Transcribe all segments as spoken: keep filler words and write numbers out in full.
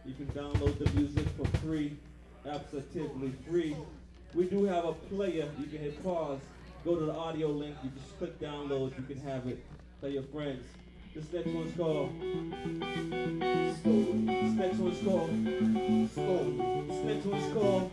You can download the music for free, absolutely free. We do have a player. You can hit pause, go to the audio link. You just click download. You can have it. Tell your friends. This next one's called Story. This next one's called Story. This next one's called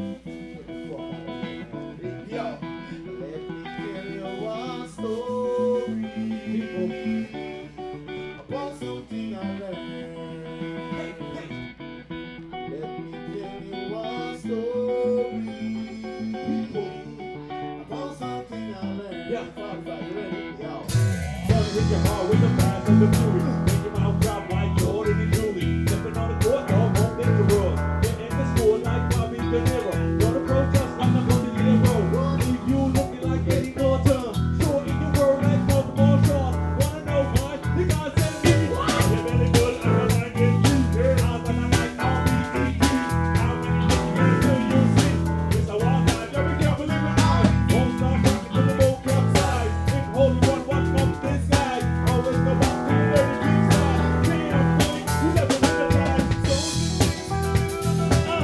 Yo, let me tell you one story. People, about something I learned. Hey, hey. Let me tell you one story. People, about something I learned. Yeah. Five, five, you ready? Yo. Running with your heart with the fast and the fury. Make your mouth drop like Jordan and Julie. Stepping on the court, dog, won't make the rules. Get in the score like Bobby De Niro. Go to protest, I'm not going to get a roll. Leave you looking like Eddie Norton. Short in your word like Baltimore Sean. Wanna know why? You gotta tell me why. You're very good, I like it. I'm gonna like R B T T. How many niggas do you see? It's a wild night, yo, we can't believe it. I won't stop rocking to the boat capsize. If holy one, watch from this side. Always go back to the very deep side. Damn, boy, you never leave the time. So, uh,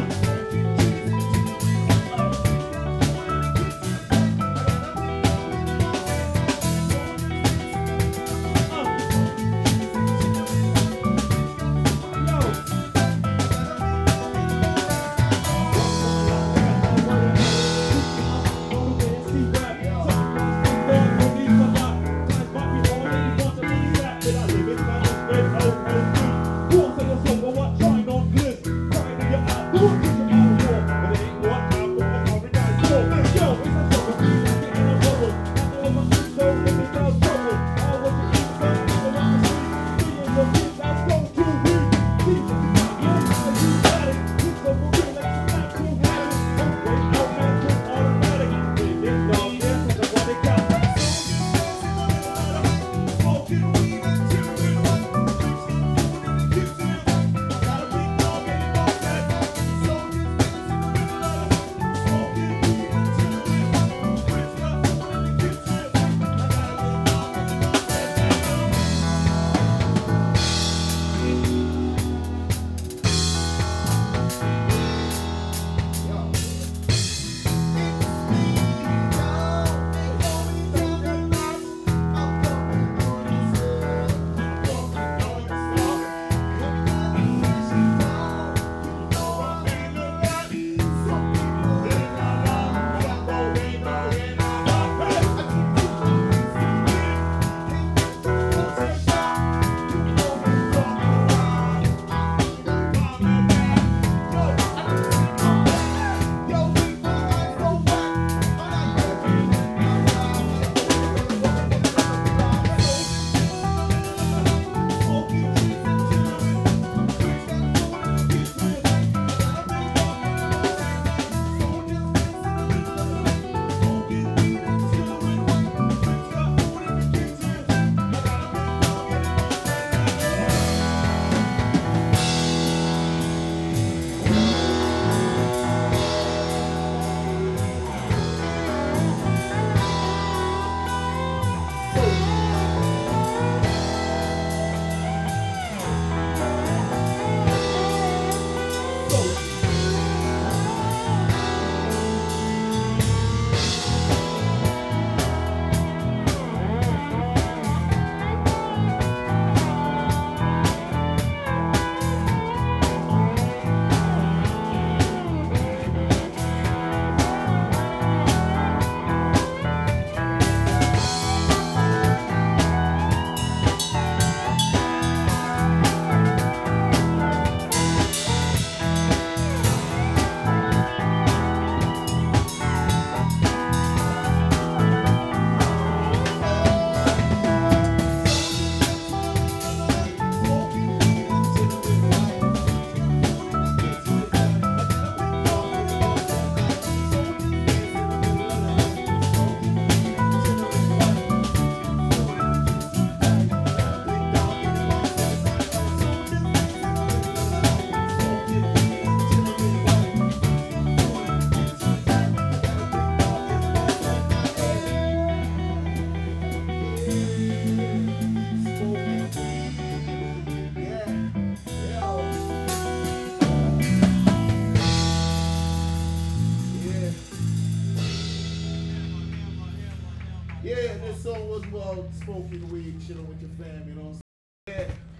Yeah, this song was about smoking weed, chilling with your fam, you know what I'm saying? Yeah,